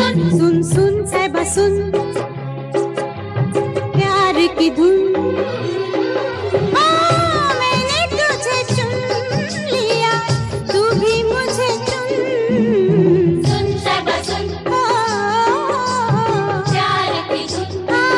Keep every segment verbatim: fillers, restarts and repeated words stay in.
सुन सुन साहिबा सुन, प्यार की धुन। मैंने तुझे चुन लिया, तू भी मुझे चुन। सुन साहिबा सुन, प्यार की धुन।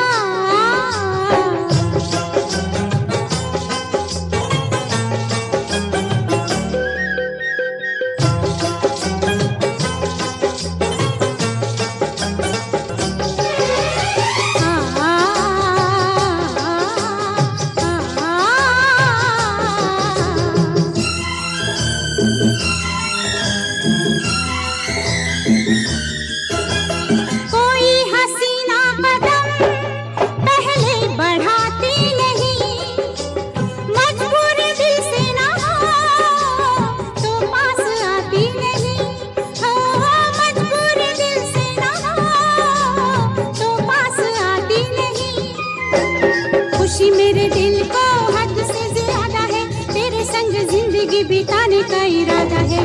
कोई हसीना कदम पहले बढ़ाती नहीं, मजबूर दिल से ना हो तो पास आती नहीं। हो मजबूर दिल से ना हो तो पास आती नहीं। खुशी मेरे दिल को हद से ज्यादा है, तेरे संग जिंदगी बिताने का इरादा है।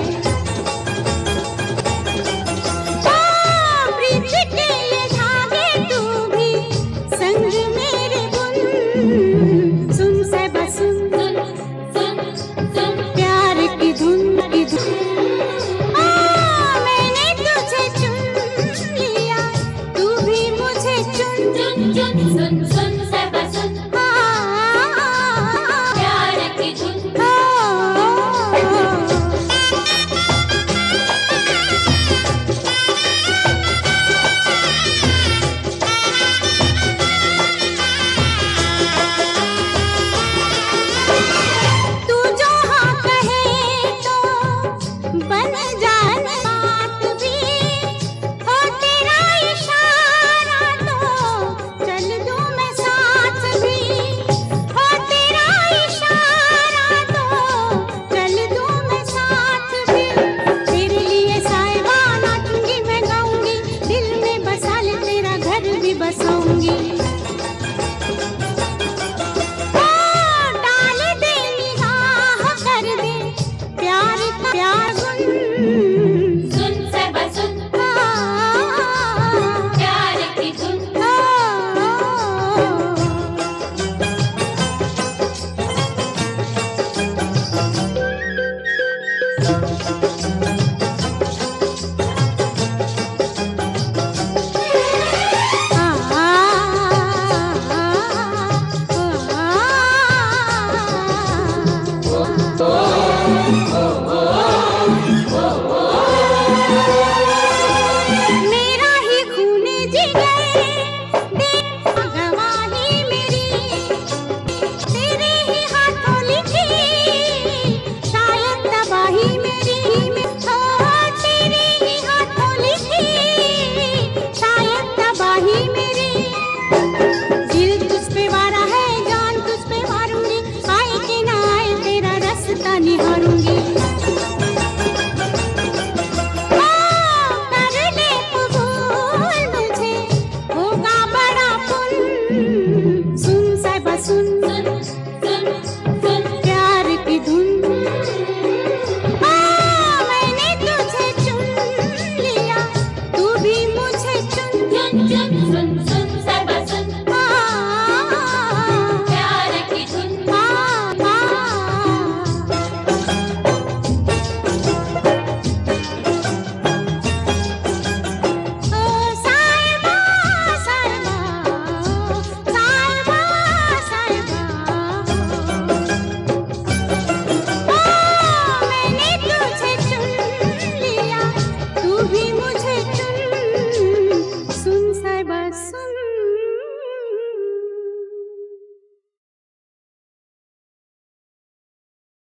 सुन साहिबा सुन, सुन सुन, प्यार की धुन की धुन। मैंने तुझे चुन लिया, तू भी मुझे चुन। चुन चुन, सुन सुन साहिबा सुन, प्यार की धुन। तू जो हाँ कहे तो बन जाए बात भी, हो तेरा इशारा तो चल दूं मैं साथ भी। हो तेरा इशारा तो चल दूं मैं साथ भी। तेरे लिए साहिबा नाचूंगी मैं गाऊंगी, दिल में बसा ले तेरा घर भी बसाऊंगी। डाल दे निगाह कर दे प्यार का प्यार गुन। सुन साहिबा सुन, प्यार की धुन। मेरा ही खून जिगर दे गवाही मेरी, तेरे ही हाथों लिखी शायद तबाही मेरी। हो तेरे ही हाथों लिखी शायद तबाही मेरी। दिल तुझ पे वारा है, जान तुझ पे मारूंगी, आए कि ना आए तेरा रास्ता निहारूंगी।